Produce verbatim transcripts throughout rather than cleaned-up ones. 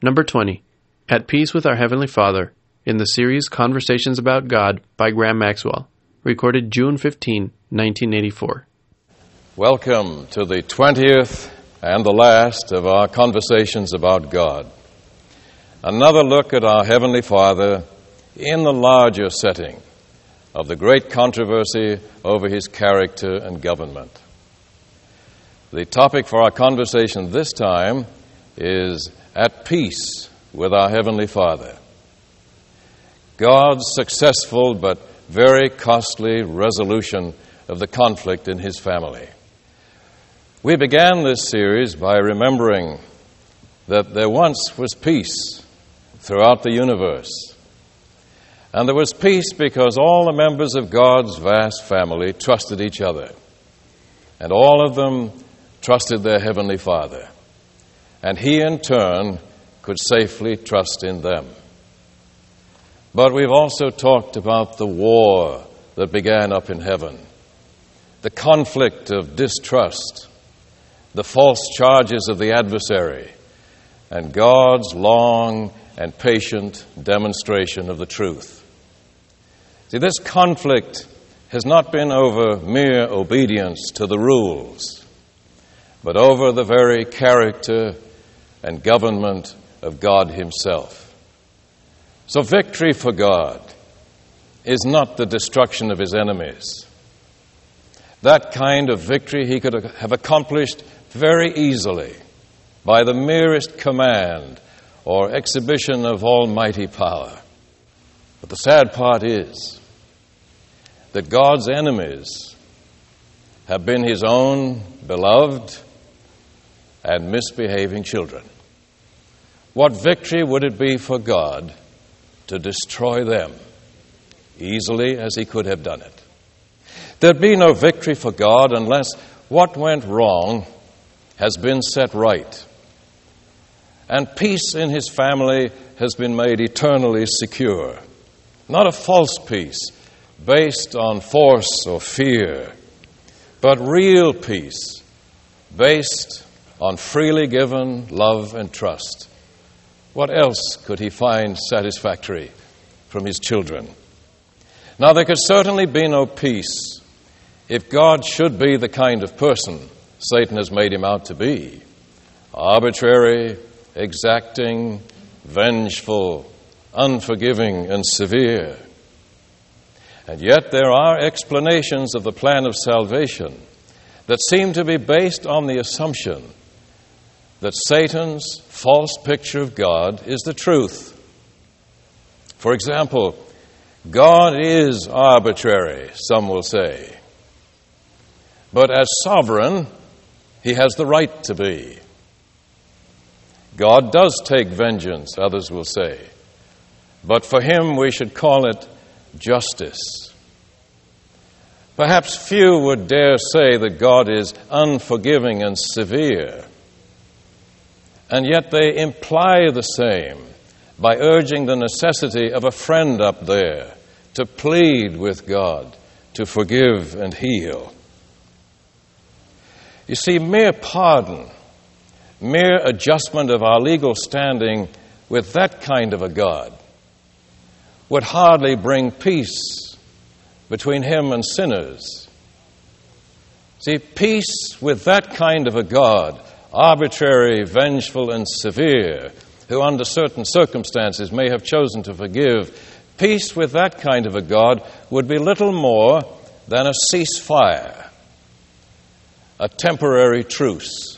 Number twenty, At Peace with Our Heavenly Father, in the series Conversations About God by Graham Maxwell, recorded June fifteenth, nineteen eighty-four. Welcome to the twentieth and the last of our Conversations About God. Another look at our Heavenly Father in the larger setting of the great controversy over His character and government. The topic for our conversation this time is At Peace with Our Heavenly Father. God's successful but very costly resolution of the conflict in His family. We began this series by remembering that there once was peace throughout the universe. And there was peace because all the members of God's vast family trusted each other. And all of them trusted their Heavenly Father. And He, in turn, could safely trust in them. But we've also talked about the war that began up in heaven, the conflict of distrust, the false charges of the adversary, and God's long and patient demonstration of the truth. See, this conflict has not been over mere obedience to the rules, but over the very character and government of God Himself. So victory for God is not the destruction of His enemies. That kind of victory He could have accomplished very easily by the merest command or exhibition of almighty power. But the sad part is that God's enemies have been His own beloved and misbehaving children. What victory would it be for God to destroy them easily as He could have done it? There'd be no victory for God unless what went wrong has been set right, and peace in His family has been made eternally secure. Not a false peace based on force or fear, but real peace based on freely given love and trust. What else could He find satisfactory from His children? Now, there could certainly be no peace if God should be the kind of person Satan has made Him out to be: arbitrary, exacting, vengeful, unforgiving, and severe. And yet there are explanations of the plan of salvation that seem to be based on the assumption that Satan's false picture of God is the truth. For example, God is arbitrary, some will say. But as sovereign, He has the right to be. God does take vengeance, others will say. But for Him, we should call it justice. Perhaps few would dare say that God is unforgiving and severe. And yet they imply the same by urging the necessity of a friend up there to plead with God to forgive and heal. You see, mere pardon, mere adjustment of our legal standing with that kind of a God would hardly bring peace between Him and sinners. See, peace with that kind of a God, arbitrary, vengeful, and severe, who under certain circumstances may have chosen to forgive, peace with that kind of a God would be little more than a ceasefire, a temporary truce.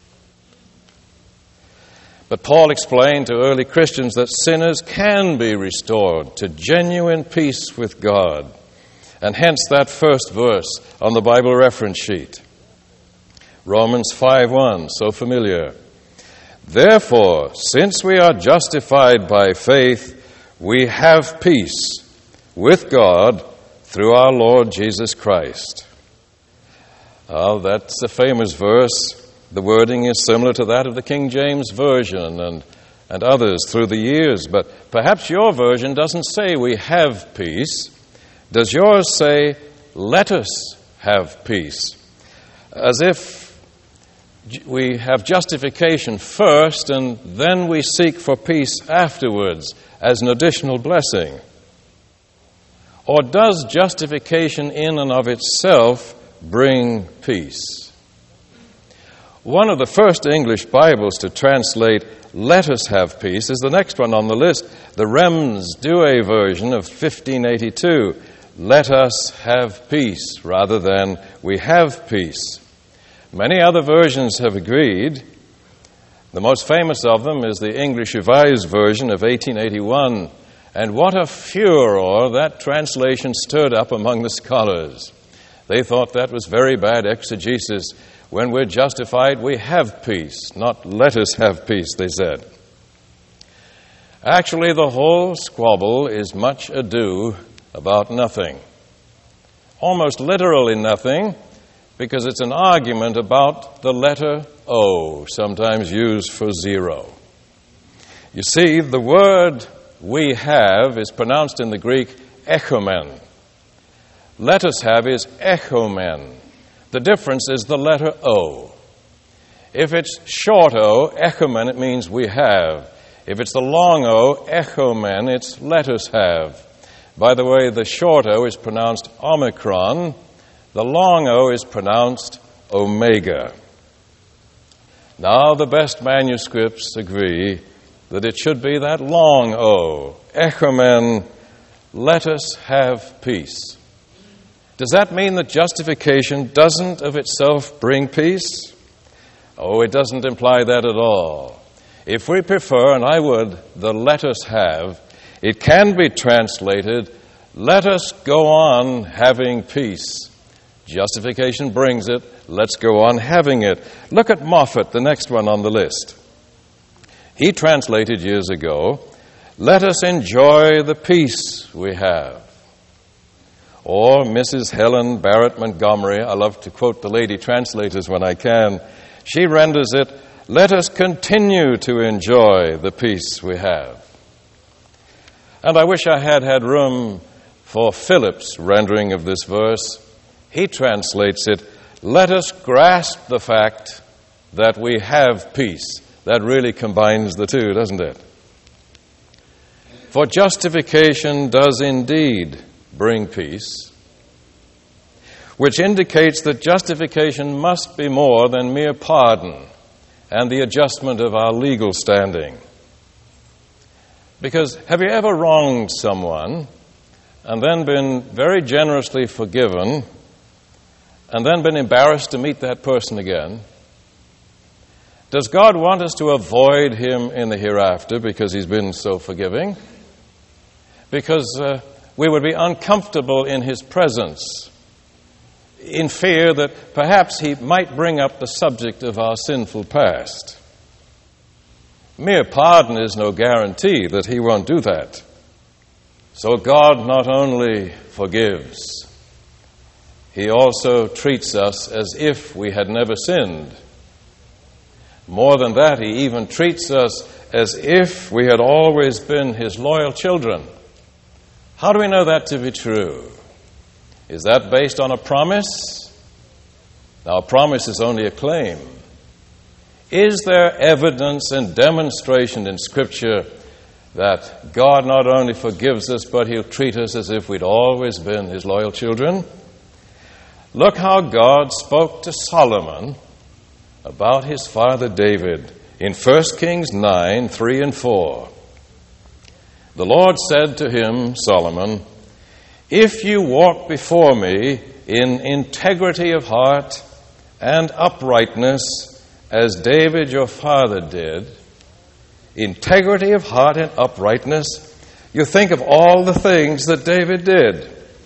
But Paul explained to early Christians that sinners can be restored to genuine peace with God, and hence that first verse on the Bible reference sheet. Romans five one, so familiar. Therefore, since we are justified by faith, we have peace with God through our Lord Jesus Christ. Oh, that's a famous verse. The wording is similar to that of the King James Version and, and others through the years. But perhaps your version doesn't say we have peace. Does yours say, let us have peace? As if we have justification first and then we seek for peace afterwards as an additional blessing? Or does justification in and of itself bring peace? One of the first English Bibles to translate "let us have peace" is the next one on the list, the Rems Douay version of fifteen eighty-two. Let us have peace, rather than we have peace. Many other versions have agreed. The most famous of them is the English Revised Version of eighteen eighty-one. And what a furor that translation stirred up among the scholars. They thought that was very bad exegesis. When we're justified, we have peace, not let us have peace, they said. Actually, the whole squabble is much ado about nothing. Almost literally nothing, because it's an argument about the letter O, sometimes used for zero. You see, the word "we have" is pronounced in the Greek echomen. Let us have is echomen. The difference is the letter O. If it's short O, echomen, it means we have. If it's the long O, echomen, it's let us have. By the way, the short O is pronounced omicron. The long O is pronounced omega. Now the best manuscripts agree that it should be that long O, echomen, let us have peace. Does that mean that justification doesn't of itself bring peace? Oh, it doesn't imply that at all. If we prefer, and I would, the "let us have," it can be translated, "let us go on having peace." Justification brings it, let's go on having it. Look at Moffat, the next one on the list. He translated years ago, "let us enjoy the peace we have." Or Missus Helen Barrett Montgomery, I love to quote the lady translators when I can, she renders it, "let us continue to enjoy the peace we have." And I wish I had had room for Phillips' rendering of this verse. He translates it, "let us grasp the fact that we have peace." That really combines the two, doesn't it? For justification does indeed bring peace, which indicates that justification must be more than mere pardon and the adjustment of our legal standing. Because have you ever wronged someone and then been very generously forgiven and then been embarrassed to meet that person again? Does God want us to avoid him in the hereafter because he's been so forgiving? Because uh, we would be uncomfortable in his presence, in fear that perhaps he might bring up the subject of our sinful past. Mere pardon is no guarantee that he won't do that. So God not only forgives, he also treats us as if we had never sinned. More than that, he even treats us as if we had always been his loyal children. How do we know that to be true? Is that based on a promise? Now, a promise is only a claim. Is there evidence and demonstration in Scripture that God not only forgives us, but he'll treat us as if we'd always been his loyal children? Look how God spoke to Solomon about his father David in First Kings nine, three and four. The Lord said to him, Solomon, "If you walk before me in integrity of heart and uprightness, as David your father did," integrity of heart and uprightness, you think of all the things that David did.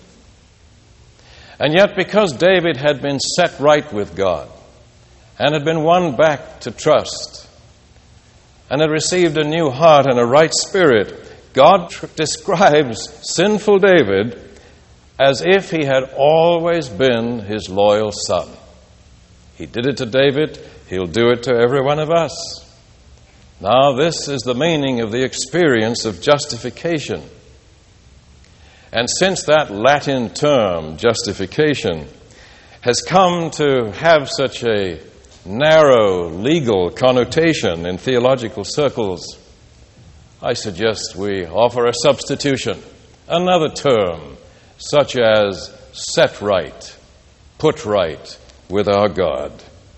And yet, because David had been set right with God and had been won back to trust and had received a new heart and a right spirit, God tr- describes sinful David as if he had always been his loyal son. He did it to David, he'll do it to every one of us. Now, this is the meaning of the experience of justification. And since that Latin term, justification, has come to have such a narrow legal connotation in theological circles, I suggest we offer a substitution, another term, such as set right, put right with our God.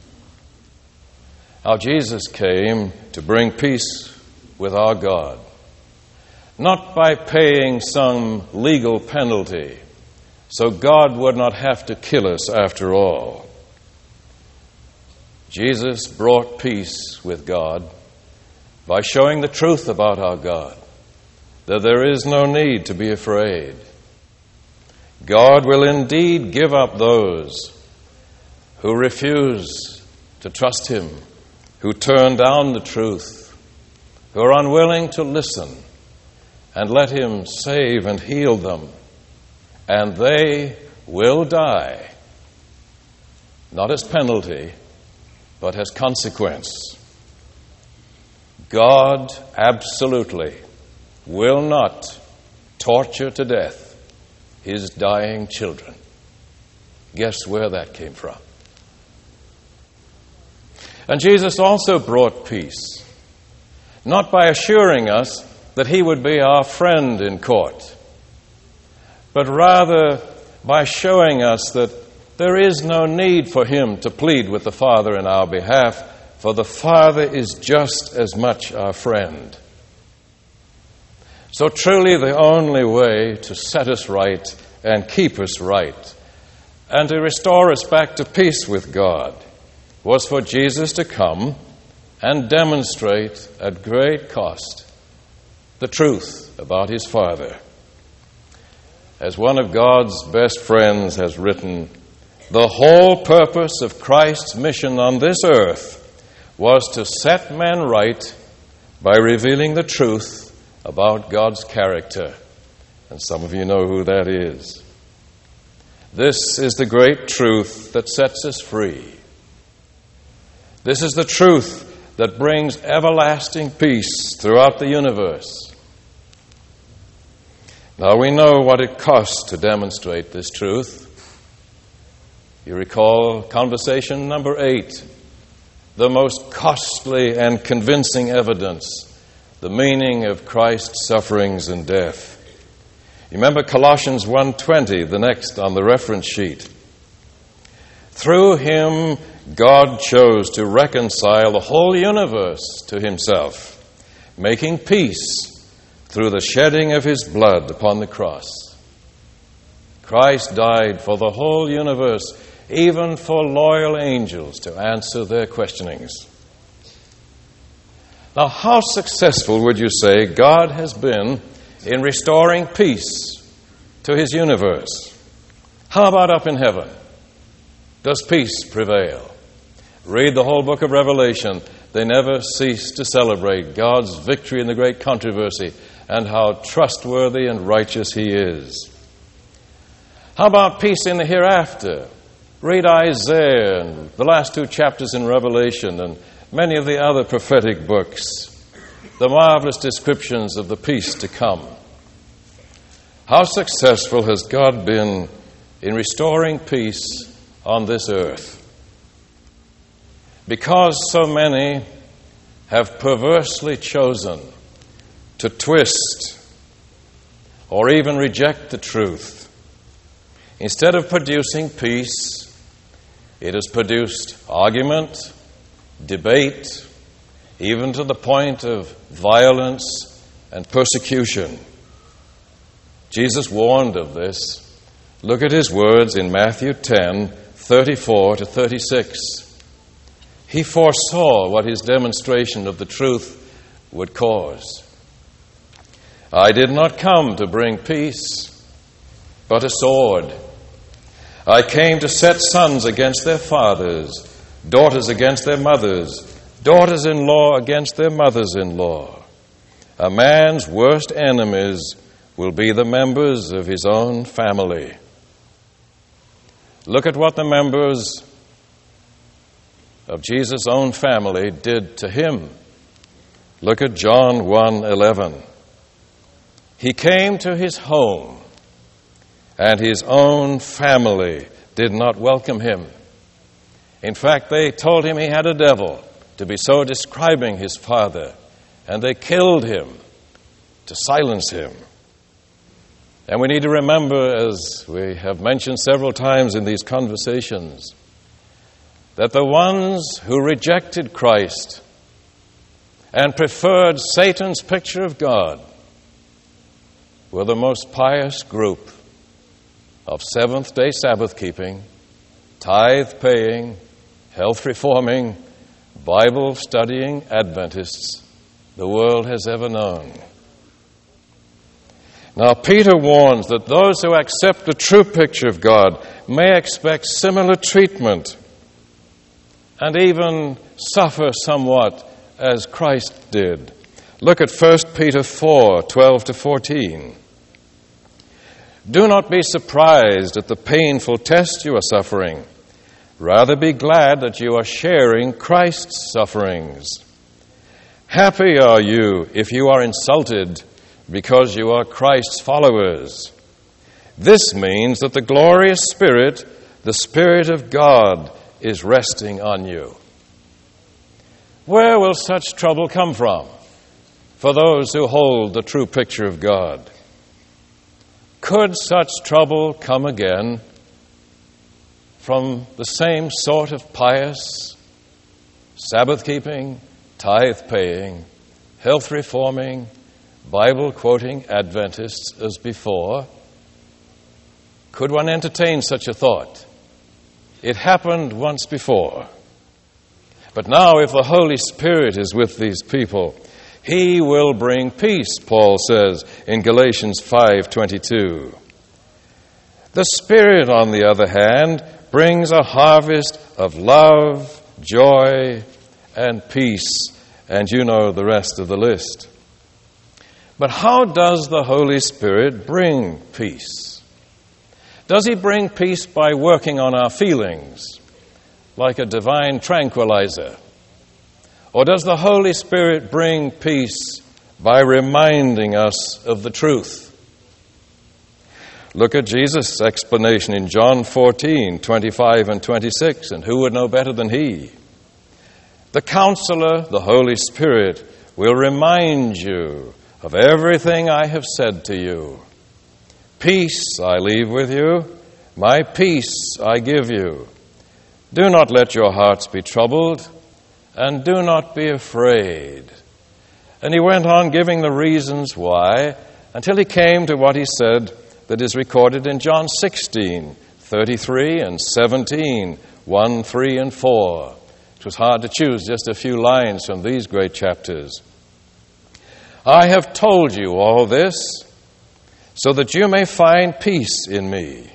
How Jesus came to bring peace with our God, not by paying some legal penalty, so God would not have to kill us after all. Jesus brought peace with God by showing the truth about our God, that there is no need to be afraid. God will indeed give up those who refuse to trust Him, who turn down the truth, who are unwilling to listen and let Him save and heal them, and they will die, not as penalty, but as consequence. God absolutely will not torture to death His dying children. Guess where that came from? And Jesus also brought peace, not by assuring us that He would be our friend in court, but rather by showing us that there is no need for Him to plead with the Father in our behalf, for the Father is just as much our friend. So truly the only way to set us right and keep us right and to restore us back to peace with God was for Jesus to come and demonstrate at great cost the truth about His Father. As one of God's best friends has written, the whole purpose of Christ's mission on this earth was to set men right by revealing the truth about God's character. And some of you know who that is. This is the great truth that sets us free. This is the truth that brings everlasting peace throughout the universe. Now we know what it costs to demonstrate this truth. You recall conversation number eight, the most costly and convincing evidence, the meaning of Christ's sufferings and death. You remember Colossians one twenty, the next on the reference sheet. Through Him, God chose to reconcile the whole universe to Himself, making peace through the shedding of His blood upon the cross. Christ died for the whole universe, even for loyal angels to answer their questionings. Now, how successful would you say God has been in restoring peace to His universe? How about up in heaven? Does peace prevail? Read the whole book of Revelation. They never cease to celebrate God's victory in the great controversy and how trustworthy and righteous He is. How about peace in the hereafter? Read Isaiah and the last two chapters in Revelation and many of the other prophetic books, the marvelous descriptions of the peace to come. How successful has God been in restoring peace on this earth? Because so many have perversely chosen to twist or even reject the truth, instead of producing peace, it has produced argument, debate, even to the point of violence and persecution. Jesus warned of this. Look at His words in Matthew ten, thirty-four to thirty-six. He foresaw what His demonstration of the truth would cause. I did not come to bring peace, but a sword. I came to set sons against their fathers, daughters against their mothers, daughters-in-law against their mothers-in-law. A man's worst enemies will be the members of his own family. Look at what the members of Jesus' own family did to Him. Look at John one eleven. He came to His home, and His own family did not welcome Him. In fact, they told him he had a devil, to be so describing his father, and they killed him to silence him. And we need to remember, as we have mentioned several times in these conversations, that the ones who rejected Christ and preferred Satan's picture of God were the most pious group of seventh-day Sabbath-keeping, tithe-paying, health-reforming, Bible-studying Adventists the world has ever known. Now, Peter warns that those who accept the true picture of God may expect similar treatment and even suffer somewhat as Christ did. Look at First Peter four, twelve to fourteen. Do not be surprised at the painful test you are suffering. Rather be glad that you are sharing Christ's sufferings. Happy are you if you are insulted because you are Christ's followers. This means that the glorious Spirit, the Spirit of God, is resting on you. Where will such trouble come from for those who hold the true picture of God? Could such trouble come again from the same sort of pious, Sabbath-keeping, tithe-paying, health-reforming, Bible-quoting Adventists as before? Could one entertain such a thought? It happened once before. But now, if the Holy Spirit is with these people, He will bring peace, Paul says in Galatians five twenty-two. The Spirit, on the other hand, brings a harvest of love, joy, and peace. And you know the rest of the list. But how does the Holy Spirit bring peace? Does He bring peace by working on our feelings, like a divine tranquilizer? Or does the Holy Spirit bring peace by reminding us of the truth? Look at Jesus' explanation in John fourteen, twenty-five and twenty-six, and who would know better than He? The Counselor, the Holy Spirit, will remind you of everything I have said to you. Peace I leave with you, my peace I give you. Do not let your hearts be troubled, and do not be afraid. And he went on giving the reasons why, until he came to what he said that is recorded in John sixteen, thirty-three and seventeen, one, three, and four. It was hard to choose just a few lines from these great chapters. I have told you all this so that you may find peace in me.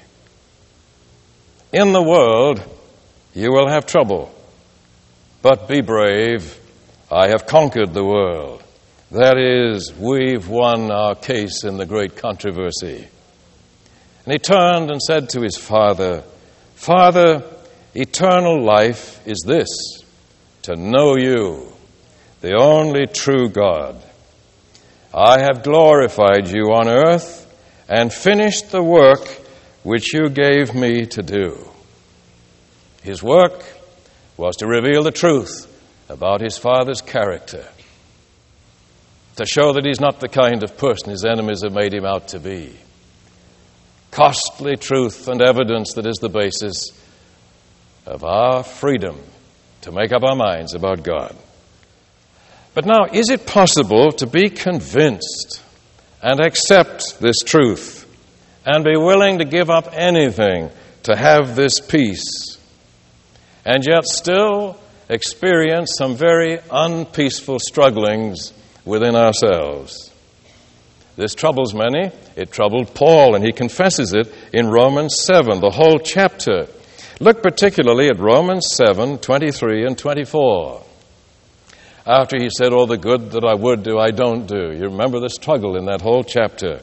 In the world you will have trouble, but be brave. I have conquered the world. That is, we've won our case in the great controversy. And he turned and said to his Father, Father, eternal life is this, to know you, the only true God. I have glorified you on earth and finished the work which you gave me to do. His work was to reveal the truth about his Father's character, to show that he's not the kind of person his enemies have made him out to be. Costly truth and evidence that is the basis of our freedom to make up our minds about God. But now, is it possible to be convinced and accept this truth and be willing to give up anything to have this peace, and yet still experience some very unpeaceful strugglings within ourselves? This troubles many. It troubled Paul, and he confesses it in Romans seven, the whole chapter. Look particularly at Romans seven, twenty-three and twenty-four. After he said, oh, the good that I would do, I don't do. You remember the struggle in that whole chapter.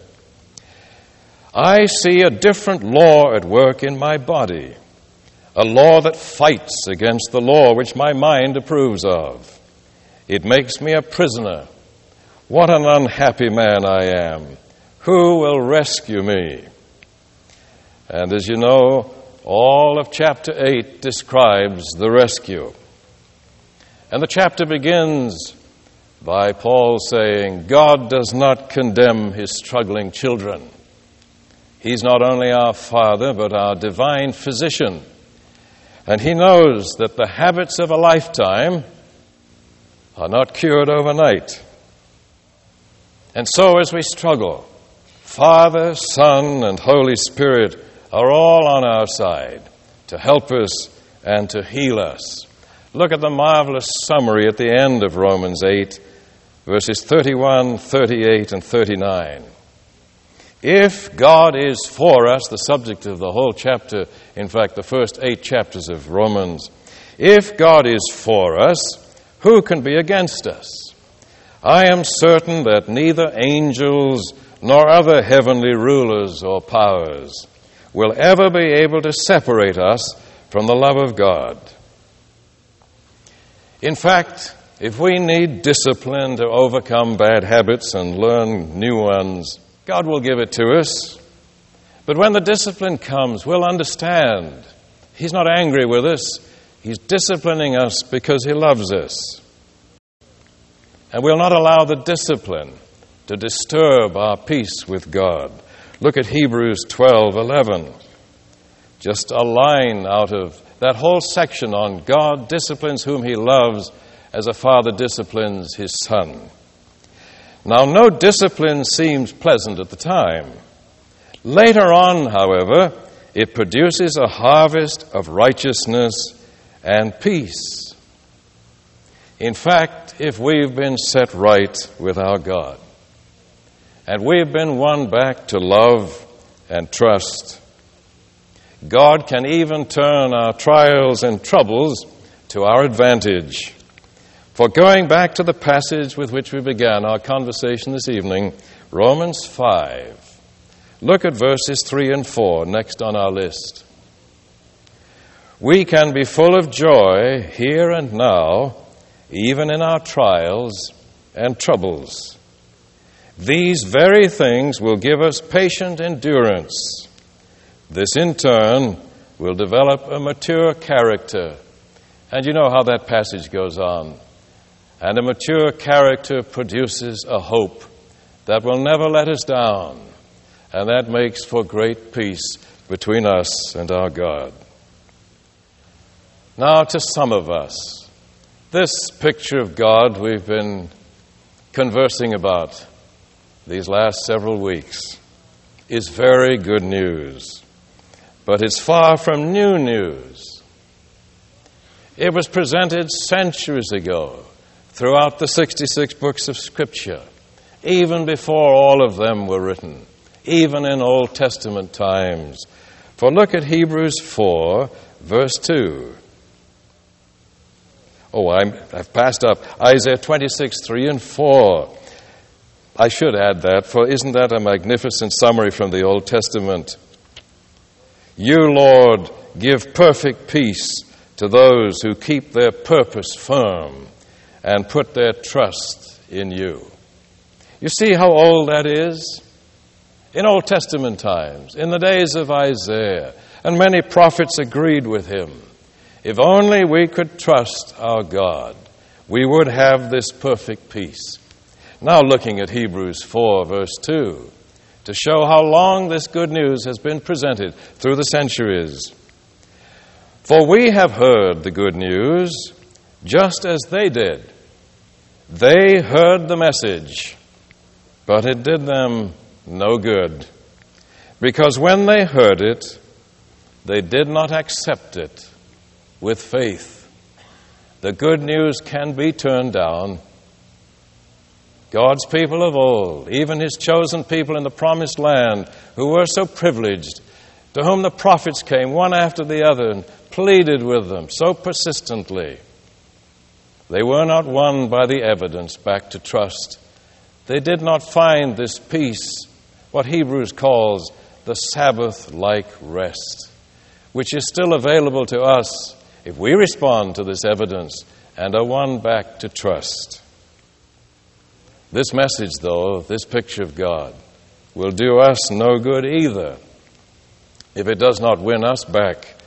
I see a different law at work in my body, a law that fights against the law which my mind approves of. It makes me a prisoner. What an unhappy man I am. Who will rescue me? And as you know, All of chapter eight describes the rescue. And the chapter begins by Paul saying, God does not condemn his struggling children. He's not only our Father, but our divine physician. And he knows that the habits of a lifetime are not cured overnight. And so as we struggle, Father, Son, and Holy Spirit are all on our side to help us and to heal us. Look at the marvelous summary at the end of Romans eight, verses thirty-one, thirty-eight, and thirty-nine. If God is for us, the subject of the whole chapter, in fact, the first eight chapters of Romans, if God is for us, who can be against us? I am certain that neither angels nor other heavenly rulers or powers will ever be able to separate us from the love of God. In fact, if we need discipline to overcome bad habits and learn new ones, God will give it to us. But when the discipline comes, we'll understand He's not angry with us. He's disciplining us because He loves us. And we'll not allow the discipline to disturb our peace with God. Look at Hebrews twelve eleven. Just a line out of that whole section on God disciplines whom He loves as a father disciplines his son. Now, no discipline seems pleasant at the time. Later on, however, it produces a harvest of righteousness and peace. In fact, if we've been set right with our God, and we've been won back to love and trust, God can even turn our trials and troubles to our advantage. For going back to the passage with which we began our conversation this evening, Romans five, look at verses three and four next on our list. We can be full of joy here and now, even in our trials and troubles. These very things will give us patient endurance. This, in turn, will develop a mature character. And you know how that passage goes on. And a mature character produces a hope that will never let us down. And that makes for great peace between us and our God. Now, to some of us, this picture of God we've been conversing about these last several weeks is very good news. But it's far from new news. It was presented centuries ago throughout the sixty-six books of Scripture, even before all of them were written, even in Old Testament times. For look at Hebrews four, verse two. Oh, I'm, I've passed up Isaiah twenty-six, three and four. I should add that, for isn't that a magnificent summary from the Old Testament? You, Lord, give perfect peace to those who keep their purpose firm and put their trust in you. You see how old that is? In Old Testament times, in the days of Isaiah, and many prophets agreed with him. If only we could trust our God, we would have this perfect peace. Now looking at Hebrews four, verse two, to show how long this good news has been presented through the centuries. For we have heard the good news just as they did. They heard the message, but it did them no good, because when they heard it, they did not accept it with faith. The good news can be turned down. God's people of old, even His chosen people in the promised land, who were so privileged, to whom the prophets came one after the other and pleaded with them so persistently, they were not won by the evidence back to trust. They did not find this peace, what Hebrews calls the Sabbath-like rest, which is still available to us if we respond to this evidence and are won back to trust. This message, though, this picture of God, will do us no good either if it does not win us back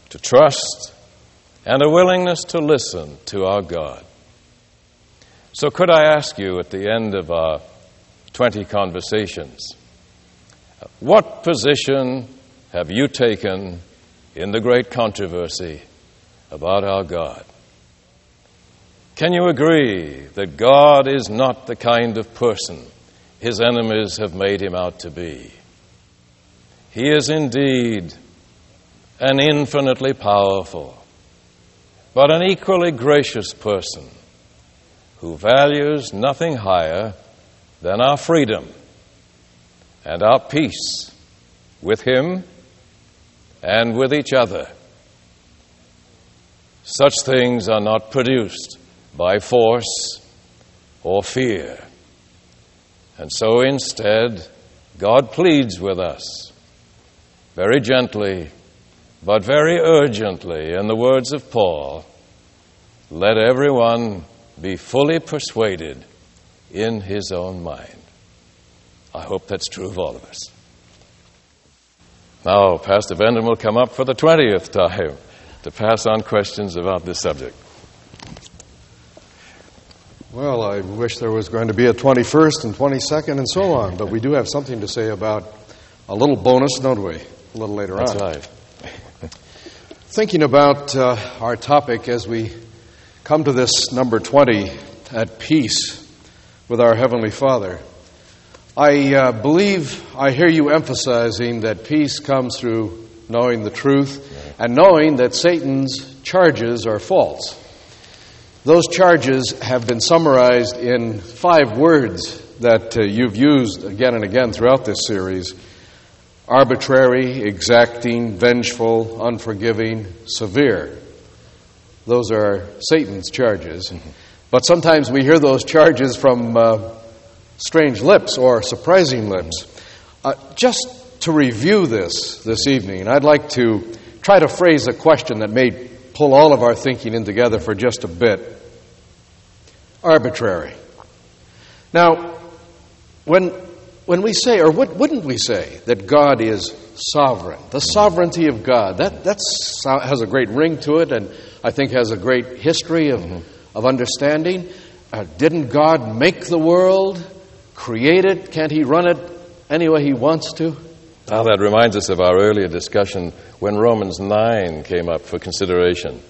to trust, and a willingness to listen to our God. So could I ask you at the end of our twenty conversations, what position have you taken in the great controversy about our God? Can you agree that God is not the kind of person his enemies have made him out to be? He is indeed an infinitely powerful, but an equally gracious person who values nothing higher than our freedom and our peace with him and with each other. Such things are not produced by force or fear. And so instead, God pleads with us very gently, but very urgently, in the words of Paul, let everyone be fully persuaded in his own mind. I hope that's true of all of us. Now, Pastor Benden will come up for the twentieth time to pass on questions about this subject. Well, I wish there was going to be a twenty-first and twenty-second and so on, but we do have something to say about a little bonus, don't we, a little later That's on. That's right. Thinking about uh, our topic as we come to this number twenty, at peace with our Heavenly Father, I uh, believe I hear you emphasizing that peace comes through knowing the truth and knowing that Satan's charges are false. Those charges have been summarized in five words that uh, you've used again and again throughout this series: arbitrary, exacting, vengeful, unforgiving, severe. Those are Satan's charges. Mm-hmm. But sometimes we hear those charges from uh, strange lips or surprising lips. Uh, just to review this this evening, I'd like to try to phrase a question that may pull all of our thinking in together for just a bit. Arbitrary. Now, when when we say, or what, wouldn't we say, that God is sovereign, the sovereignty of God, that that's, has a great ring to it, and I think has a great history of, mm-hmm. of understanding. Uh, didn't God make the world, create it? Can't he run it any way he wants to? Now that reminds us of our earlier discussion when Romans nine came up for consideration.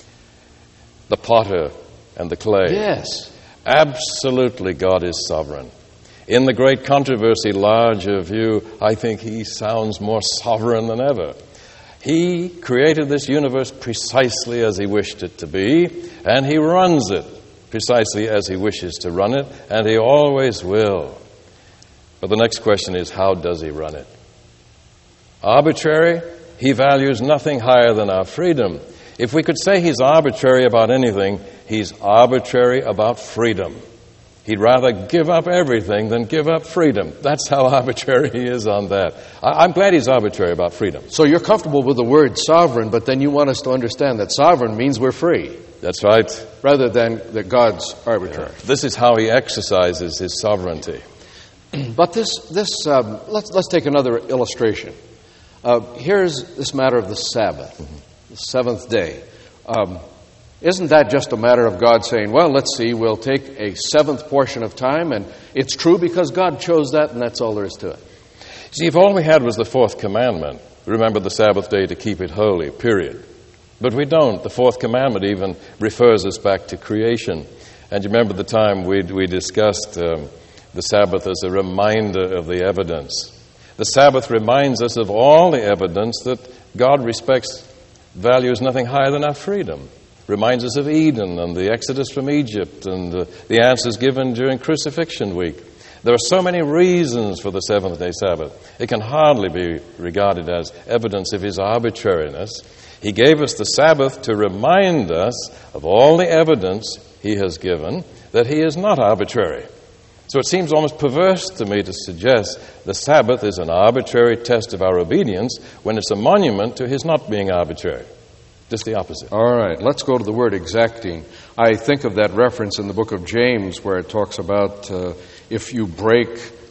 The potter and the clay. Yes. Absolutely, God is sovereign. In the great controversy, larger view, I think he sounds more sovereign than ever. He created this universe precisely as he wished it to be, and he runs it precisely as he wishes to run it, and he always will. But the next question is, how does he run it? Arbitrary? He values nothing higher than our freedom. If we could say he's arbitrary about anything, he's arbitrary about freedom. He'd rather give up everything than give up freedom. That's how arbitrary he is on that. I- I'm glad he's arbitrary about freedom. So you're comfortable with the word sovereign, but then you want us to understand that sovereign means we're free. That's right. Rather than that God's arbitrary. Yeah. This is how he exercises his sovereignty. But this, this um, let's let's take another illustration. Uh, here's this matter of the Sabbath, mm-hmm. the seventh day. Um, Isn't that just a matter of God saying, well, let's see, we'll take a seventh portion of time, and it's true because God chose that, and that's all there is to it. See, if all we had was the fourth commandment, remember the Sabbath day to keep it holy, period. But we don't. The fourth commandment even refers us back to creation. And you remember the time we we discussed um, the Sabbath as a reminder of the evidence. The Sabbath reminds us of all the evidence that God respects, values nothing higher than our freedom. Reminds us of Eden and the Exodus from Egypt and uh, the answers given during Crucifixion Week. There are so many reasons for the seventh-day Sabbath. It can hardly be regarded as evidence of his arbitrariness. He gave us the Sabbath to remind us of all the evidence he has given that he is not arbitrary. So it seems almost perverse to me to suggest the Sabbath is an arbitrary test of our obedience when it's a monument to his not being arbitrary. Just the opposite. All right, let's go to the word exacting. I think of that reference in the book of James where it talks about uh, if you break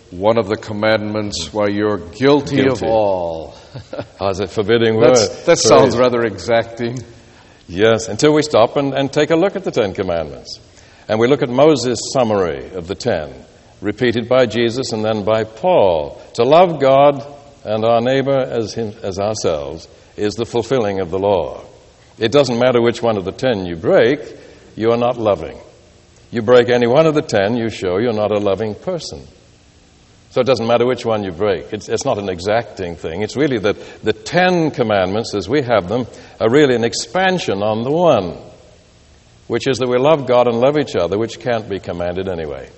one of the commandments, why you're guilty, Guilty. of all. Oh, it's a forbidding word. That's, that sounds rather exacting. Yes, until we stop and, and take a look at the Ten Commandments. And we look at Moses' summary of the ten, repeated by Jesus and then by Paul. To love God and our neighbor as, him, as ourselves is the fulfilling of the law. It doesn't matter which one of the ten you break, you are not loving. You break any one of the ten, you show you're not a loving person. So it doesn't matter which one you break. It's, it's not an exacting thing. It's really that the Ten Commandments, as we have them, are really an expansion on the one, which is that we love God and love each other, which can't be commanded anyway.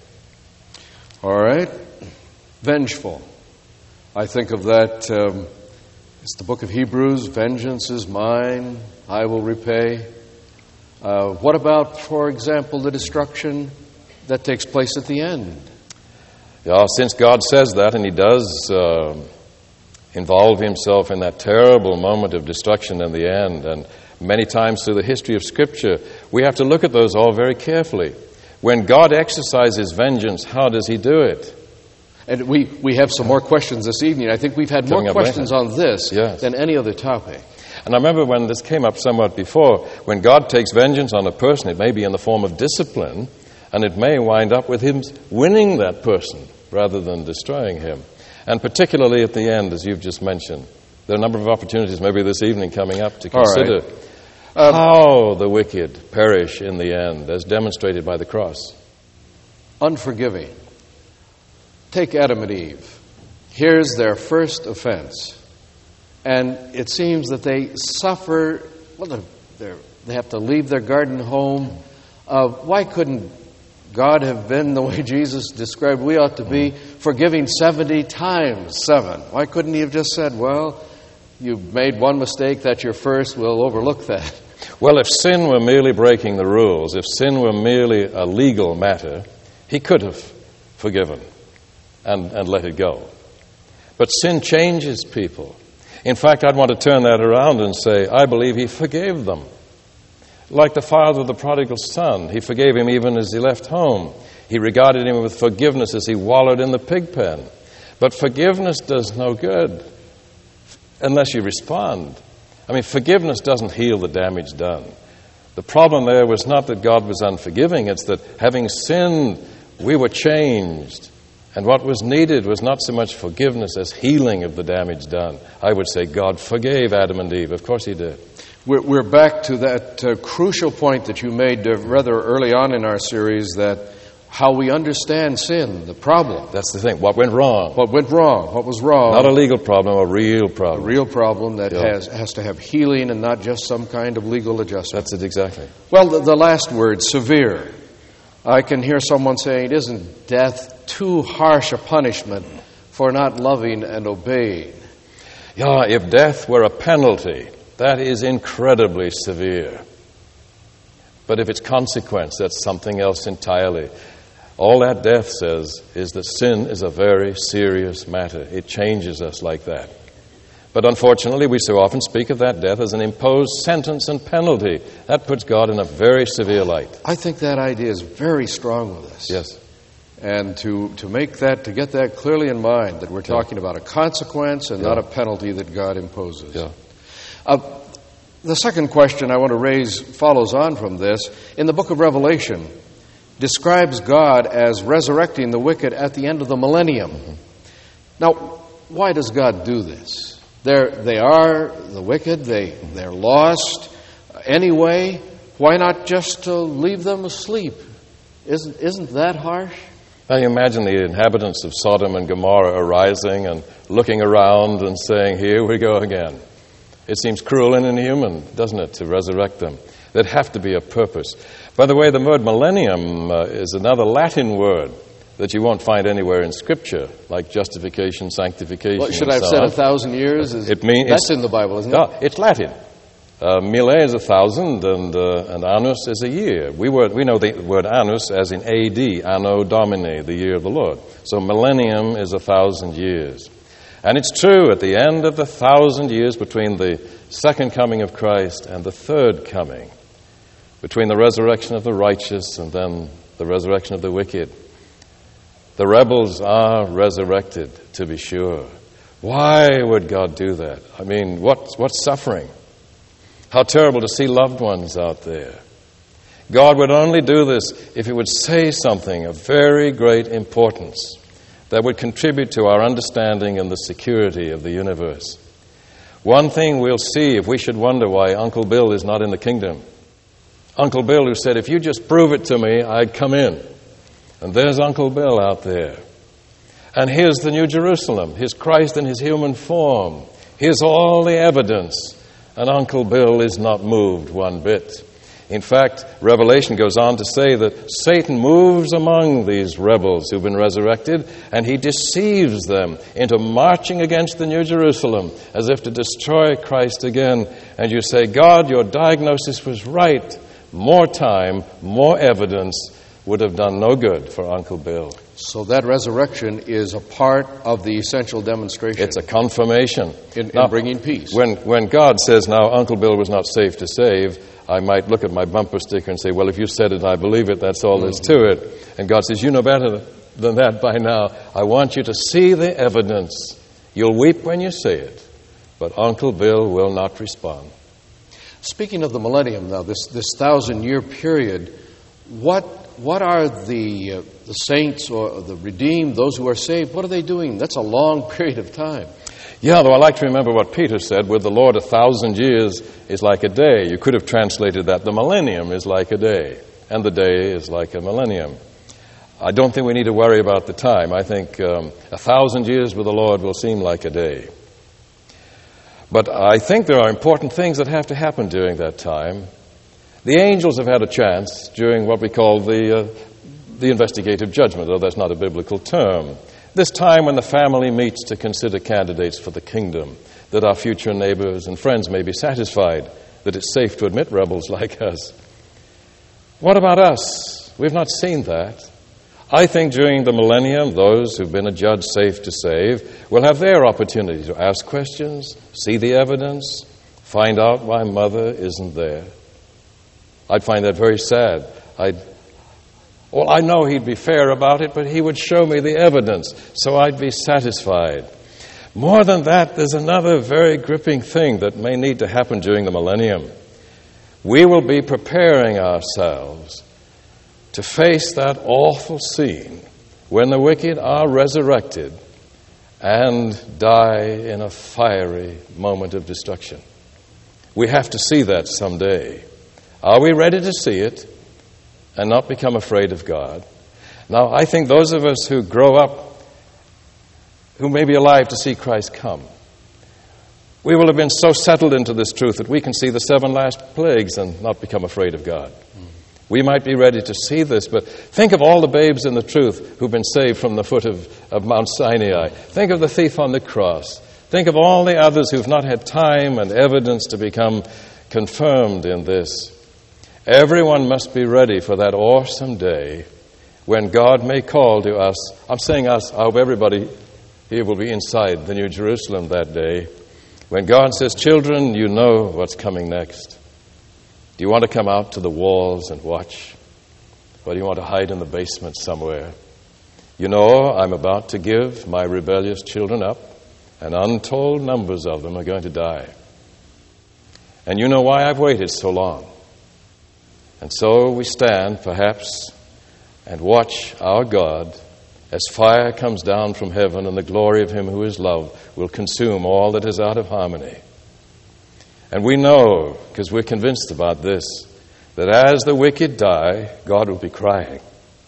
All right. Vengeful. I think of that, um, it's the book of Hebrews, vengeance is mine, I will repay. Uh, what about, for example, the destruction that takes place at the end? Yeah, since God says that, and He does uh, involve Himself in that terrible moment of destruction in the end, and many times through the history of Scripture, we have to look at those all very carefully. When God exercises vengeance, how does He do it? And we, we have some more questions this evening. I think we've had more questions on this yes. than any other topic. And I remember when this came up somewhat before, when God takes vengeance on a person, it may be in the form of discipline, and it may wind up with Him winning that person rather than destroying him. And particularly at the end, as you've just mentioned, there are a number of opportunities maybe this evening coming up to consider right. um, how the wicked perish in the end, as demonstrated by the cross. Unforgiving. Take Adam and Eve. Here's their first offense. And it seems that they suffer, well, they're, they have to leave their garden home. Uh, why couldn't God have been the way Jesus described we ought to be, forgiving seventy times seven? Why couldn't He have just said, well, you made one mistake, that's your first, we'll overlook that? Well, if sin were merely breaking the rules, if sin were merely a legal matter, He could have forgiven and, and let it go. But sin changes people. In fact, I'd want to turn that around and say, I believe He forgave them. Like the father of the prodigal son, He forgave him even as he left home. He regarded him with forgiveness as he wallowed in the pig pen. But forgiveness does no good unless you respond. I mean, forgiveness doesn't heal the damage done. The problem there was not that God was unforgiving, it's that having sinned, we were changed. And what was needed was not so much forgiveness as healing of the damage done. I would say God forgave Adam and Eve. Of course He did. We're, we're back to that uh, crucial point that you made uh, rather early on in our series, that how we understand sin, the problem. That's the thing. What went wrong? What went wrong? What was wrong? Not a legal problem, a real A problem. real problem that Yeah. has has to have healing and not just some kind of legal adjustment. That's it exactly. Well, the, the last word, severe. I can hear someone saying, isn't death too harsh a punishment for not loving and obeying? Yeah, if death were a penalty, that is incredibly severe. But if it's consequence, that's something else entirely. All that death says is that sin is a very serious matter. It changes us like that. But unfortunately, we so often speak of that death as an imposed sentence and penalty. That puts God in a very severe light. I think that idea is very strong with us. Yes. And to, to make that, to get that clearly in mind, that we're talking Yeah. about a consequence and Yeah. not a penalty that God imposes. Yeah. Uh, the second question I want to raise follows on from this. In the book of Revelation, describes God as resurrecting the wicked at the end of the millennium. Mm-hmm. Now, why does God do this? They're, they are the wicked, they, they're lost. Anyway, why not just uh, leave them asleep? Isn't, isn't that harsh? Now you imagine the inhabitants of Sodom and Gomorrah arising and looking around and saying, here we go again. It seems cruel and inhuman, doesn't it, to resurrect them? There'd have to be a purpose. By the way, the word millennium uh, is another Latin word that you won't find anywhere in Scripture, like justification, sanctification, Well, should and I have so said on. a thousand years? Is, It mean- that's it's- in the Bible, isn't it? No, it's Latin. Uh, mille is a thousand, and uh, and annus is a year. We word, we know the word annus as in A D, Anno Domini, the year of the Lord. So millennium is a thousand years. And it's true, at the end of the thousand years between the second coming of Christ and the third coming, between the resurrection of the righteous and then the resurrection of the wicked, The rebels are resurrected, to be sure. Why would God do that? I mean, what, what suffering? How terrible to see loved ones out there. God would only do this if He would say something of very great importance that would contribute to our understanding and the security of the universe. One thing we'll see if we should wonder why Uncle Bill is not in the kingdom. Uncle Bill who said, if you just prove it to me, I'd come in. And there's Uncle Bill out there. And here's the New Jerusalem. Here's Christ in His human form. Here's all the evidence. And Uncle Bill is not moved one bit. In fact, Revelation goes on to say that Satan moves among these rebels who've been resurrected, and he deceives them into marching against the New Jerusalem as if to destroy Christ again. And you say, God, your diagnosis was right. More time, more evidence would have done no good for Uncle Bill. So that resurrection is a part of the essential demonstration. It's a confirmation. In, in now, bringing peace. When, when God says, now, Uncle Bill was not safe to save, I might look at my bumper sticker and say, well, if you said it, I believe it. That's all there's to it. And God says, you know better than that by now. I want you to see the evidence. You'll weep when you see it. But Uncle Bill will not respond. Speaking of the millennium now, this, this thousand-year period, what what are the, uh, the saints or the redeemed, those who are saved, what are they doing? That's a long period of time. Yeah, though I like to remember what Peter said, with the Lord a thousand years is like a day. You could have translated that, the millennium is like a day, and the day is like a millennium. I don't think we need to worry about the time. I think um, a thousand years with the Lord will seem like a day. But I think there are important things that have to happen during that time. The angels have had a chance during what we call the, uh, the investigative judgment, though that's not a biblical term. This time when the family meets to consider candidates for the kingdom, that our future neighbors and friends may be satisfied that it's safe to admit rebels like us. What about us? We've not seen that. I think during the millennium, those who've been adjudged safe to save will have their opportunity to ask questions, see the evidence, find out why Mother isn't there. I'd find that very sad. I'd, well, I know He'd be fair about it, but He would show me the evidence, so I'd be satisfied. More than that, there's another very gripping thing that may need to happen during the millennium. We will be preparing ourselves to face that awful scene when the wicked are resurrected and die in a fiery moment of destruction. We have to see that someday. Are we ready to see it and not become afraid of God? Now, I think those of us who grow up, who may be alive to see Christ come, we will have been so settled into this truth that we can see the seven last plagues and not become afraid of God. Mm. We might be ready to see this, but think of all the babes in the truth who've been saved from the foot of, of Mount Sinai. Think of the thief on the cross. Think of all the others who've not had time and evidence to become confirmed in this. Everyone must be ready for that awesome day when God may call to us. I'm saying us, I hope everybody here will be inside the New Jerusalem that day. When God says, children, you know what's coming next. Do you want to come out to the walls and watch? Or do you want to hide in the basement somewhere? You know, I'm about to give my rebellious children up, and untold numbers of them are going to die. And you know why I've waited so long. And so we stand, perhaps, and watch our God as fire comes down from heaven and the glory of Him who is love will consume all that is out of harmony. And we know, because we're convinced about this, that as the wicked die, God will be crying,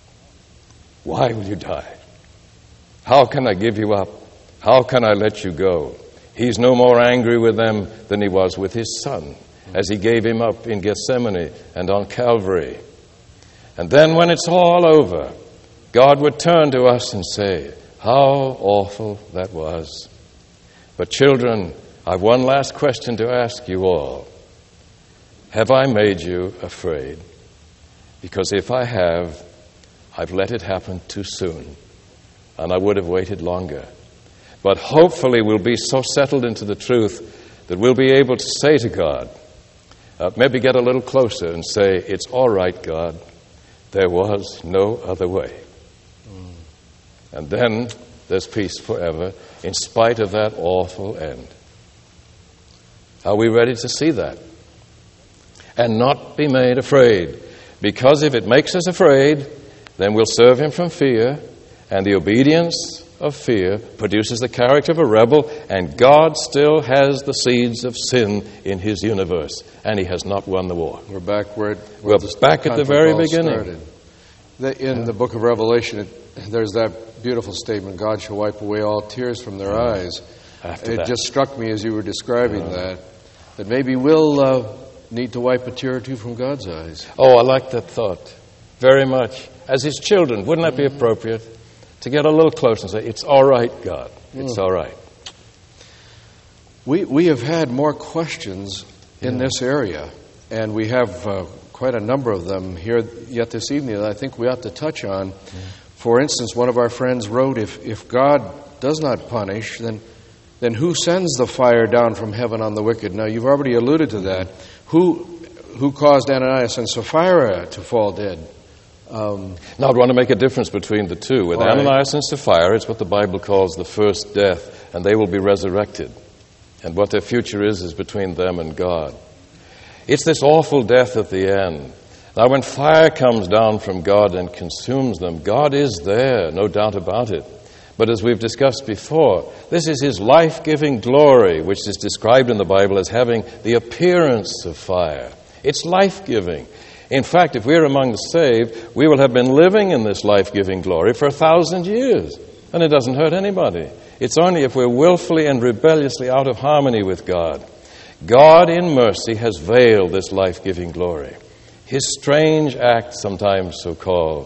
why will you die? How can I give you up? How can I let you go? He's no more angry with them than He was with His Son, as He gave Him up in Gethsemane and on Calvary. And then when it's all over, God would turn to us and say, how awful that was. But children, I've one last question to ask you all. Have I made you afraid? Because if I have, I've let it happen too soon, and I would have waited longer. But hopefully we'll be so settled into the truth that we'll be able to say to God, Uh, maybe get a little closer and say, it's all right, God. There was no other way. Mm. And then there's peace forever, in spite of that awful end. Are we ready to see that? And not be made afraid. Because if it makes us afraid, then we'll serve him from fear, and the obedience of fear produces the character of a rebel, and God still has the seeds of sin in his universe, and he has not won the war. We're back where it, We're back at the very beginning. The, in yeah. the book of Revelation, it, there's that beautiful statement, God shall wipe away all tears from their yeah. eyes. After it that. just struck me as you were describing yeah. that, that maybe we'll uh, need to wipe a tear or two from God's eyes. Oh, I like that thought very much. As his children, wouldn't that be appropriate? To get a little closer and say, it's all right, God. It's mm. all right. We we have had more questions in yeah. this area, and we have uh, quite a number of them here yet this evening that I think we ought to touch on. Yeah. For instance, one of our friends wrote, if, if God does not punish, then then who sends the fire down from heaven on the wicked? Now, you've already alluded to that. Who, who caused Ananias and Sapphira to fall dead? Um, now, I'd want to make a difference between the two. With right. Ananias and Sapphira, it's what the Bible calls the first death, and they will be resurrected. And what their future is, is between them and God. It's this awful death at the end. Now, when fire comes down from God and consumes them, God is there, no doubt about it. But as we've discussed before, this is his life-giving glory, which is described in the Bible as having the appearance of fire. It's life-giving. In fact, if we're among the saved, we will have been living in this life-giving glory for a thousand years. And it doesn't hurt anybody. It's only if we're willfully and rebelliously out of harmony with God. God in mercy has veiled this life-giving glory. His strange act, sometimes so called,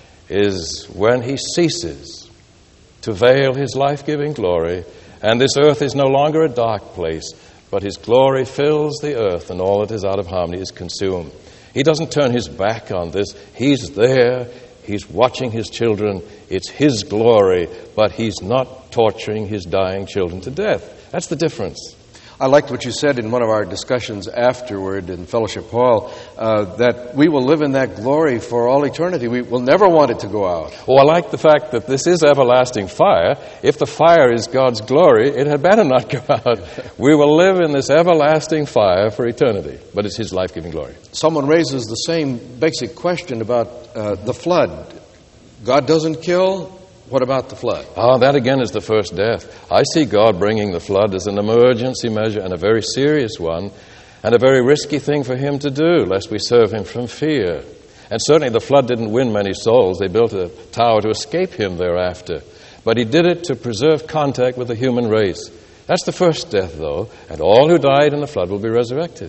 is when he ceases to veil his life-giving glory, and this earth is no longer a dark place, but his glory fills the earth, and all that is out of harmony is consumed. He doesn't turn his back on this. He's there. He's watching his children. It's his glory, but he's not torturing his dying children to death. That's the difference. I liked what you said in one of our discussions afterward in Fellowship Hall, uh, that we will live in that glory for all eternity. We will never want it to go out. Well, I like the fact that this is everlasting fire. If the fire is God's glory, it had better not go out. We will live in this everlasting fire for eternity, but it's his life-giving glory. Someone raises the same basic question about uh, the flood. God doesn't kill. What about the flood? Ah, that again is the first death. I see God bringing the flood as an emergency measure, and a very serious one, and a very risky thing for him to do, lest we serve him from fear. And certainly the flood didn't win many souls. They built a tower to escape him thereafter. But he did it to preserve contact with the human race. That's the first death, though, and all who died in the flood will be resurrected.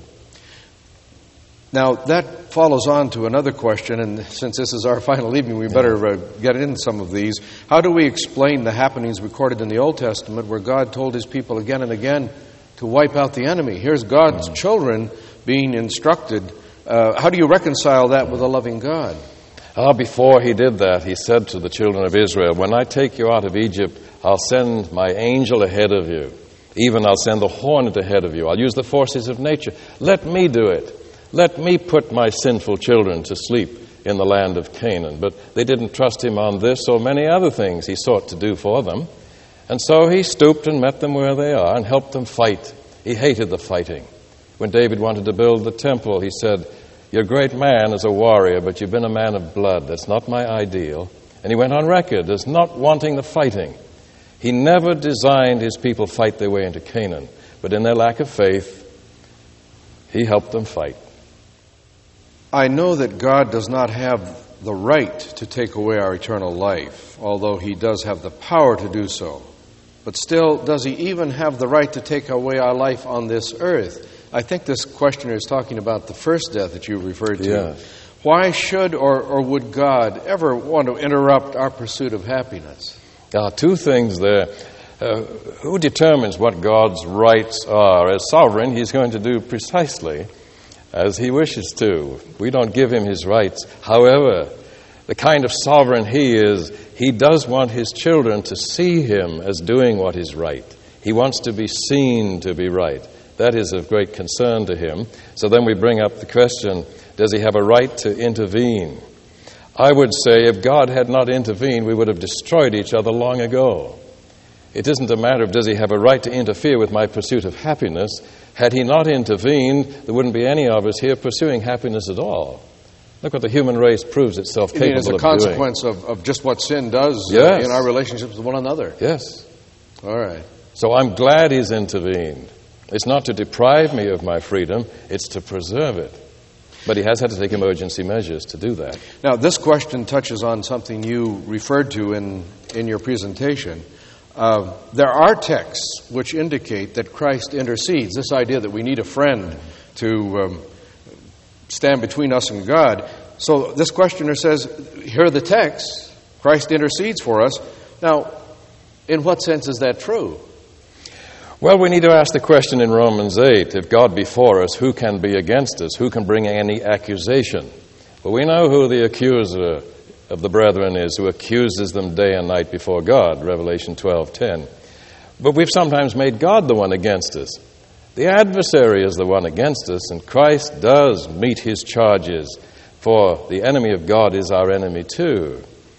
Now, that follows on to another question, and since this is our final evening, we better uh, get into some of these. How do we explain the happenings recorded in the Old Testament where God told his people again and again to wipe out the enemy? Here's God's mm. children being instructed. Uh, how do you reconcile that with a loving God? Ah, before he did that, he said to the children of Israel, when I take you out of Egypt, I'll send my angel ahead of you. Even I'll send the hornet ahead of you. I'll use the forces of nature. Let me do it. Let me put my sinful children to sleep in the land of Canaan. But they didn't trust him on this or many other things he sought to do for them. And so he stooped and met them where they are and helped them fight. He hated the fighting. When David wanted to build the temple, he said, you're a great man as a warrior, but you've been a man of blood. That's not my ideal. And he went on record as not wanting the fighting. He never designed his people fight their way into Canaan. But in their lack of faith, he helped them fight. I know that God does not have the right to take away our eternal life, although he does have the power to do so. But still, does he even have the right to take away our life on this earth? I think this questioner is talking about the first death that you referred to. Yeah. Why should or, or would God ever want to interrupt our pursuit of happiness? Now, two things there. Uh, who determines what God's rights are? As sovereign, he's going to do precisely as he wishes to. We don't give him his rights. However, the kind of sovereign he is, he does want his children to see him as doing what is right. He wants to be seen to be right. That is of great concern to him. So then we bring up the question, does he have a right to intervene? I would say if God had not intervened, we would have destroyed each other long ago. It isn't a matter of does he have a right to interfere with my pursuit of happiness. Had he not intervened, there wouldn't be any of us here pursuing happiness at all. Look what the human race proves itself You capable mean as a of consequence of, of just what sin does Yes. uh, in our relationships with one another? doing. Yes. All right. So I'm glad he's intervened. It's not to deprive me of my freedom, it's to preserve it. But he has had to take emergency measures to do that. Now, this question touches on something you referred to in, in your presentation. Uh, there are texts which indicate that Christ intercedes. This idea that we need a friend to um, stand between us and God. So this questioner says, here are the texts. Christ intercedes for us. Now, in what sense is that true? Well, we need to ask the question in Romans eight, if God be for us, who can be against us? Who can bring any accusation? Well, we know who the accuser of the brethren is, who accuses them day and night before God, Revelation twelve ten. But we've sometimes made God the one against us. The adversary is the one against us, and Christ does meet his charges, for the enemy of God is our enemy too.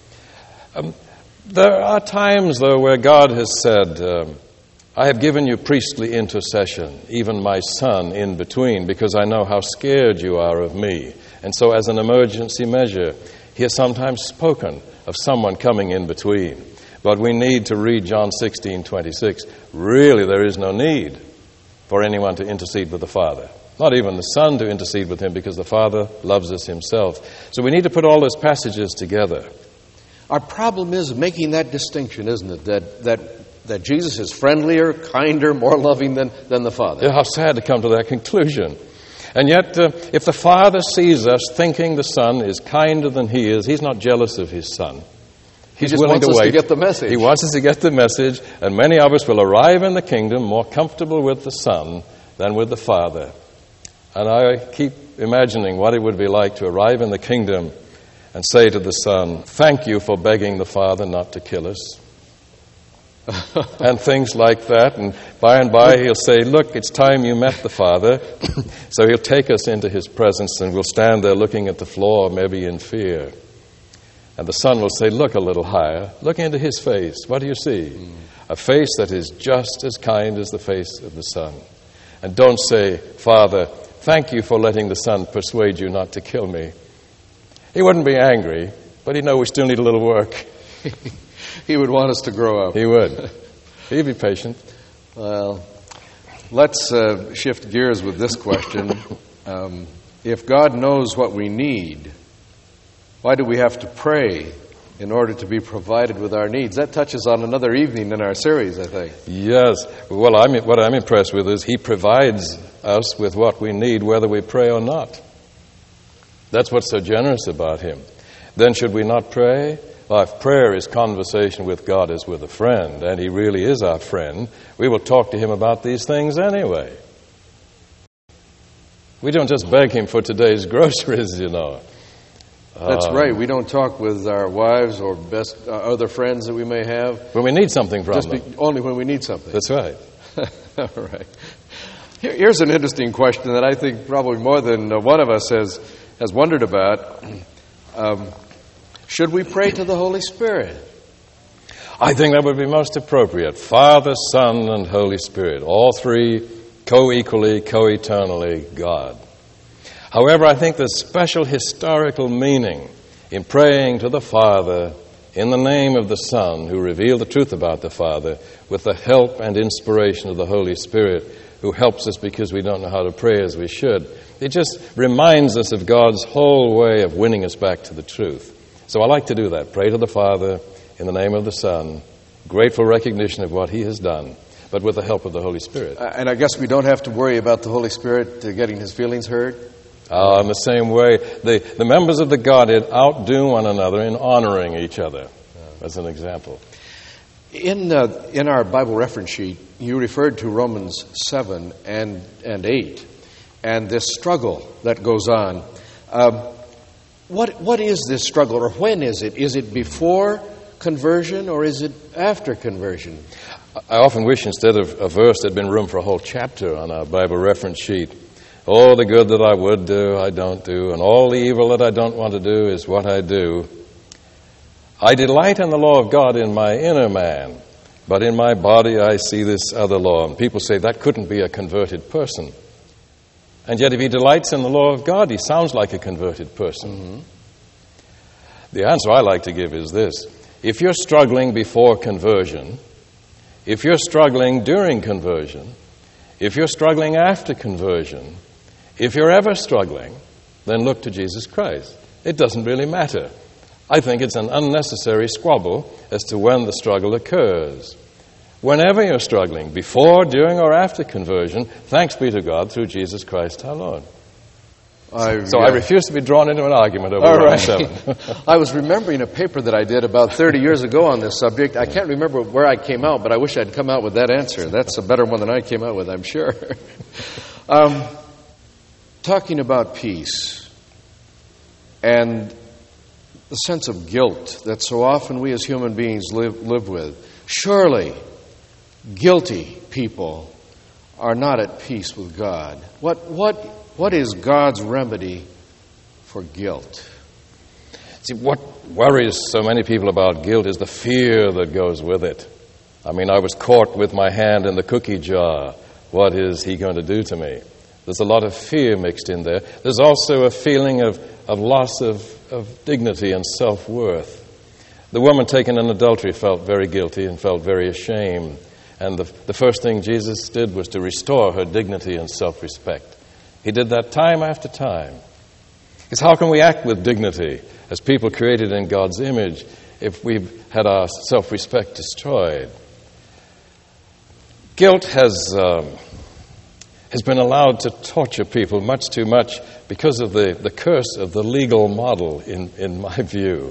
Um, there are times, though, where God has said, um, I have given you priestly intercession, even my son in between, because I know how scared you are of me. And so as an emergency measure, he has sometimes spoken of someone coming in between. But we need to read John sixteen twenty-six. Really, there is no need for anyone to intercede with the Father. Not even the Son to intercede with him, because the Father loves us himself. So we need to put all those passages together. Our problem is making that distinction, isn't it? That that that Jesus is friendlier, kinder, more loving than, than the Father. Yeah, how sad to come to that conclusion. And yet, uh, if the Father sees us thinking the Son is kinder than he is, he's not jealous of his Son. He's He just willing wants to us wait. to get the message. He wants us to get the message, and many of us will arrive in the kingdom more comfortable with the Son than with the Father. And I keep imagining what it would be like to arrive in the kingdom and say to the Son, thank you for begging the Father not to kill us. And things like that. And by and by he'll say, look, it's time you met the Father. So he'll take us into his presence, and we'll stand there looking at the floor, maybe in fear. And the Son will say, look a little higher. Look into his face. What do you see? Mm. A face that is just as kind as the face of the Son. And don't say, Father, thank you for letting the Son persuade you not to kill me. He wouldn't be angry, but he'd know we still need a little work. He would want us to grow up. He would. He'd be patient. Well, let's uh, shift gears with this question. Um, if God knows what we need, why do we have to pray in order to be provided with our needs? That touches on another evening in our series, I think. Yes. Well, I'm, what I'm impressed with is he provides us with what we need, whether we pray or not. That's what's so generous about him. Then should we not pray? Well, if prayer is conversation with God as with a friend, and he really is our friend, we will talk to him about these things anyway. We don't just beg him for today's groceries, you know. That's um, right. We don't talk with our wives or best uh, other friends that we may have. When we need something from Just them. be, only when we need something. That's right. All right. Here, here's an interesting question that I think probably more than uh, one of us has has wondered about. Um, should we pray to the Holy Spirit? I think that would be most appropriate. Father, Son, and Holy Spirit. All three co-equally, co-eternally God. However, I think there's special historical meaning in praying to the Father in the name of the Son, who revealed the truth about the Father, with the help and inspiration of the Holy Spirit, who helps us because we don't know how to pray as we should. It just reminds us of God's whole way of winning us back to the truth. So I like to do that. Pray to the Father in the name of the Son, grateful recognition of what he has done, but with the help of the Holy Spirit. Uh, and I guess we don't have to worry about the Holy Spirit uh, getting his feelings hurt? Uh, in the same way, the, the members of the Godhead outdo one another in honoring each other, as an example. In uh, in our Bible reference sheet, you referred to Romans seven and, and eight, and this struggle that goes on. Um, what what is this struggle, or when is it? Is it before conversion, or is it after conversion? I often wish instead of a verse there'd been room for a whole chapter on our Bible reference sheet. Oh, the good that I would do, I don't do, and all the evil that I don't want to do is what I do. I delight in the law of God in my inner man, but in my body I see this other law. And people say that couldn't be a converted person. And yet if he delights in the law of God, he sounds like a converted person. Mm-hmm. The answer I like to give is this. If you're struggling before conversion, if you're struggling during conversion, if you're struggling after conversion, if you're ever struggling, then look to Jesus Christ. It doesn't really matter. I think it's an unnecessary squabble as to when the struggle occurs. Whenever you're struggling, before, during, or after conversion, thanks be to God through Jesus Christ our Lord. I, so yeah. I refuse to be drawn into an argument over All Romans right. seven. I was remembering a paper that I did about thirty years ago on this subject. I can't remember where I came out, but I wish I'd come out with that answer. That's a better one than I came out with, I'm sure. um, talking about peace and the sense of guilt that so often we as human beings live, live with. Surely, guilty people are not at peace with God. What, what, what is God's remedy for guilt? See, what worries so many people about guilt is the fear that goes with it. I mean, I was caught with my hand in the cookie jar. What is he going to do to me? There's a lot of fear mixed in there. There's also a feeling of, of loss of, of dignity and self-worth. The woman taken in adultery felt very guilty and felt very ashamed. And the, the first thing Jesus did was to restore her dignity and self-respect. He did that time after time. Because how can we act with dignity as people created in God's image if we've had our self-respect destroyed? Guilt has, um, has been allowed to torture people much too much because of the, the curse of the legal model, in, in my view.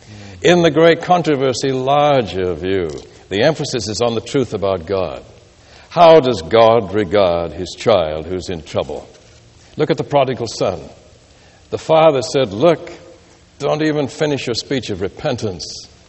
In the great controversy, larger view, the emphasis is on the truth about God. How does God regard his child who's in trouble? Look at the prodigal son. The father said, look, don't even finish your speech of repentance.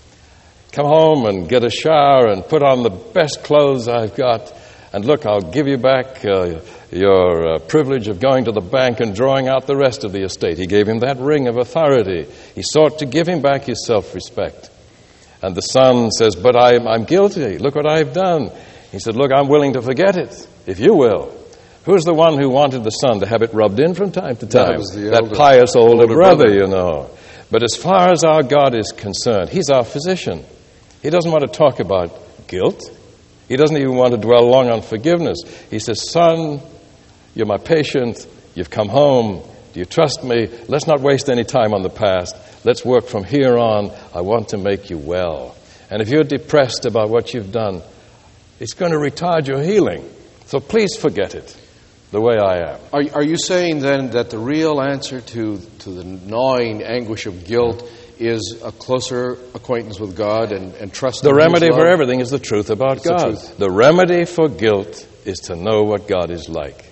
Come home and get a shower and put on the best clothes I've got. And look, I'll give you back uh, your uh, privilege of going to the bank and drawing out the rest of the estate. He gave him that ring of authority. He sought to give him back his self-respect. And the son says, but I'm, I'm guilty. Look what I've done. He said, look, I'm willing to forget it, if you will. Who's the one who wanted the son to have it rubbed in from time to time? That was the that elder, pious older, older brother, brother, you know. But as far as our God is concerned, he's our physician. He doesn't want to talk about guilt. He doesn't even want to dwell long on forgiveness. He says, son, you're my patient. You've come home. Do you trust me? Let's not waste any time on the past. Let's work from here on. I want to make you well. And if you're depressed about what you've done, it's going to retard your healing. So please forget it the way I am. Are, are you saying then that the real answer to, to the gnawing anguish of guilt is a closer acquaintance with God and, and trust the in remedy His love? for everything is the truth about It's God. The, truth. The remedy for guilt is to know what God is like.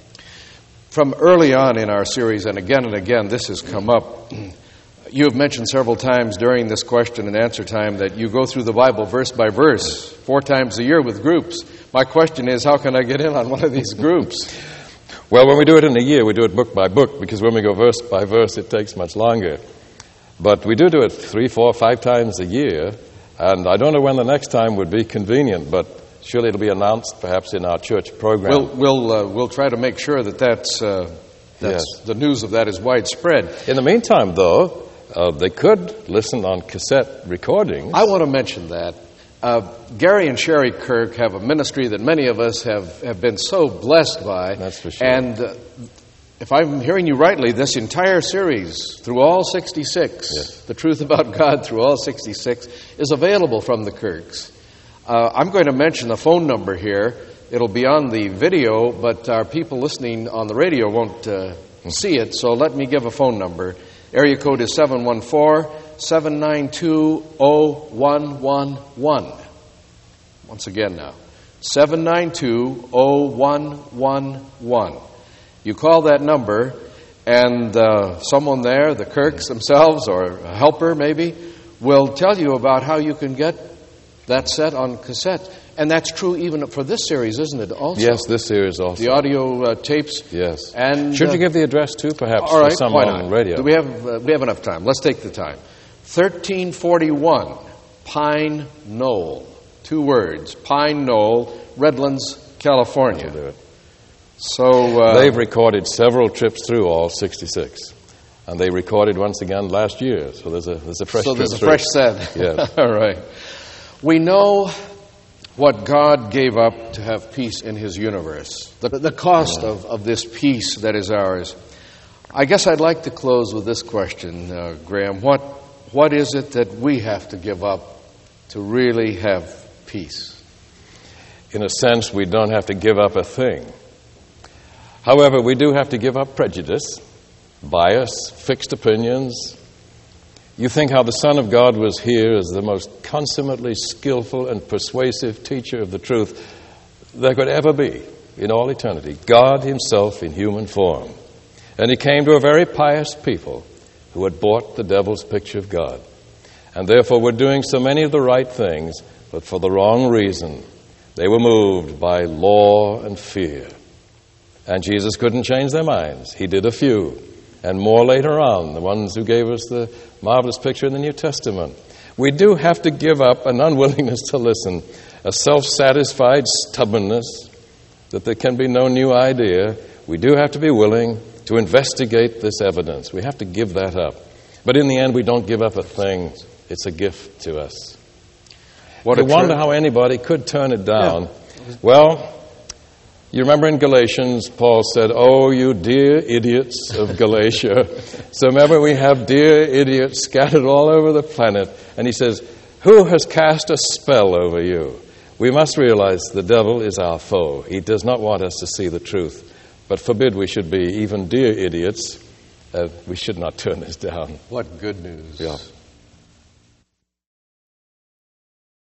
From early on in our series, and again and again, this has come up. You have mentioned several times during this question and answer time that you go through the Bible verse by verse, four times a year with groups. My question is, how can I get in on one of these groups? Well, when we do it in a year, we do it book by book, because when we go verse by verse, it takes much longer. But we do do it three, four, five times a year, and I don't know when the next time would be convenient, but surely it'll be announced perhaps in our church program. We'll we'll uh, we'll try to make sure that that's, uh, that's Yes. the news of that is widespread. In the meantime, though, uh, they could listen on cassette recordings. I want to mention that. Uh, Gary and Sherry Kirk have a ministry that many of us have, have been so blessed by. That's for sure. And uh, if I'm hearing you rightly, this entire series, through all sixty-six, Yes. The Truth About God through all sixty-six, is available from the Kirks. Uh, I'm going to mention a phone number here. It'll be on the video, but our people listening on the radio won't uh, see it, so let me give a phone number. Area code is seven one four, seven nine two, zero one one one. Once again now, seven nine two, zero one one one. You call that number, and uh, someone there, the Kirks themselves, or a helper maybe, will tell you about how you can get that set on cassette. And that's true even for this series, isn't it, also? Yes, this series also. The audio uh, tapes? Yes. And, Should uh, you give the address, too, perhaps, all right, for someone why not? on radio? Do we have, uh, we have enough time. Let's take the time. thirteen forty-one Pine Knoll. Two words. Pine Knoll, Redlands, California. That'll do it. So uh, They've recorded several trips through all sixty-six. And they recorded once again last year. So there's a, there's a fresh So trip there's a through. fresh set. Yes. All right. We know what God gave up to have peace in His universe, the, the cost of, of this peace that is ours. I guess I'd like to close with this question, uh, Graham. What What is it that we have to give up to really have peace? In a sense, we don't have to give up a thing. However, we do have to give up prejudice, bias, fixed opinions. You think how the Son of God was here as the most consummately skillful and persuasive teacher of the truth there could ever be in all eternity. God Himself in human form. And He came to a very pious people who had bought the devil's picture of God. And therefore were doing so many of the right things, but for the wrong reason. They were moved by law and fear. And Jesus couldn't change their minds. He did a few. And more later on, the ones who gave us the marvelous picture in the New Testament. We do have to give up an unwillingness to listen, a self-satisfied stubbornness that there can be no new idea. We do have to be willing to investigate this evidence. We have to give that up. But in the end, we don't give up a thing. It's a gift to us. What you a wonder tr- how anybody could turn it down. Yeah. Well, you remember in Galatians, Paul said, "Oh, you dear idiots of Galatia." So remember, we have dear idiots scattered all over the planet. And he says, "Who has cast a spell over you?" We must realize the devil is our foe. He does not want us to see the truth. But forbid we should be even dear idiots. Uh, we should not turn this down. What good news. Yeah.